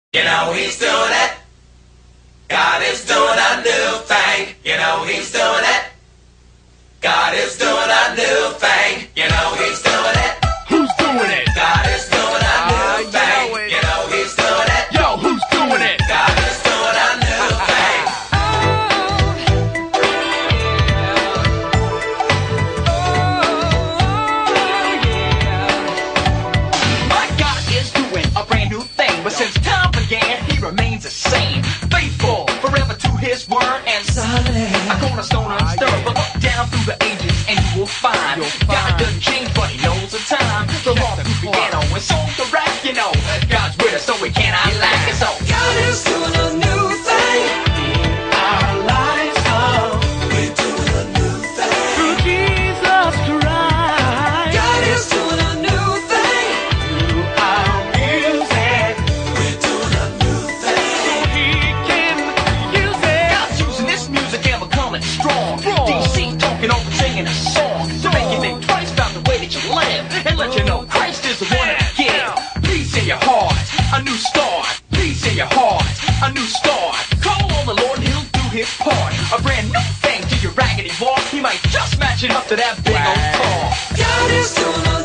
You know he's doing it. God is doing a new thing. You know he's doing it. God is doing a new thing. You know he's doing it. Who's doing it? God is doing a new thing. You know he's doing it. Yo, who's doing it? God is doing a new thing. My God is doing a brand new thing, but since time began, he remains the same. Faithful forever to his word and solid. A cornerstone unstirred, but look down through the ages and you will find God doesn't change, but he knows the time. The law to piano and soul to rap, you know. God's with us, so we cannot lack it. So God is doing a new thing. our lives are We're doing a new thing. Through Jesus Christ. God is doing a new thing. through our music. We're doing a new thing. He can use it. God's using this music and becoming strong. DC talking over singing a song to make you think twice about the way that you live and let you know Christ is the one that gives peace in your heart, a new start. Peace in your heart, a new start. Call on the Lord and He'll do His part. A brand new thing to your raggedy walk. He might just match it up to that big old car. God is doing a